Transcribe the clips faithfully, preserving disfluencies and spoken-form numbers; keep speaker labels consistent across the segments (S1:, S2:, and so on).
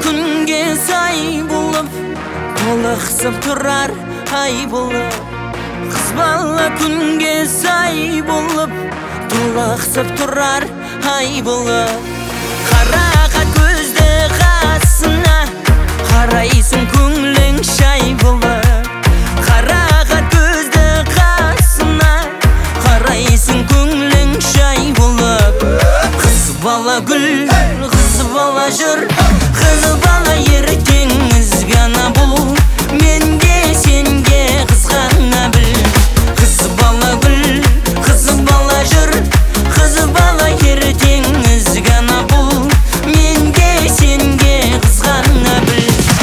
S1: күнге сай болып, толықсып тұрар ай болып. Қыз бала күнге сай болып, толықсып тұрар ай болып. Қарақат көзді қасына, қарайсың көңілің шай болып. Қарақат көзді қасына, қарайсың көңілің шай болып. Қыз бала гүл, қыз бала жыр, қыз бала ертеңіз ғана бұл. Менде сенге қызғана біл. Қыз бала гүл, қыз бала жыр, қыз бала ертеңіз ғана бұл. Менде сенге қызғана біл.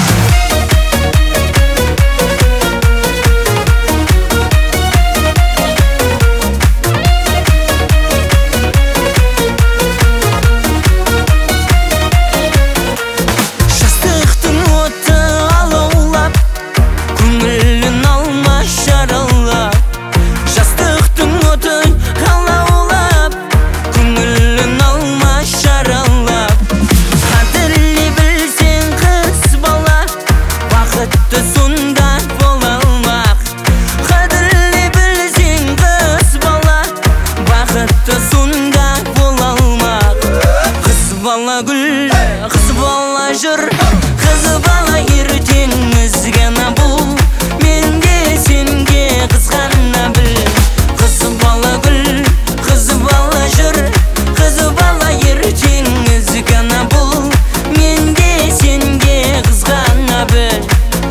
S1: Гүл, қыз бала жыр, қыз бала ертеңіз ғана бұл. Менде сенге қызғана біл. Қыз бала гүл, қыз бала жыр, қыз бала ертеңіз ғана бұл. Менде сенге қызғана біл.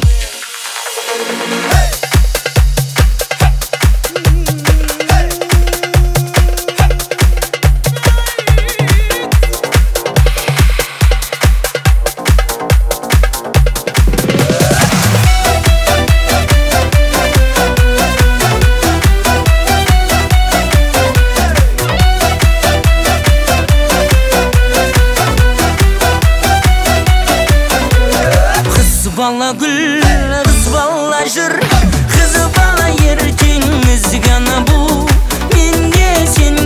S1: Бала гүл, қыз бала жыр, қыз бала ертеңіз ғана бұл. Менде сен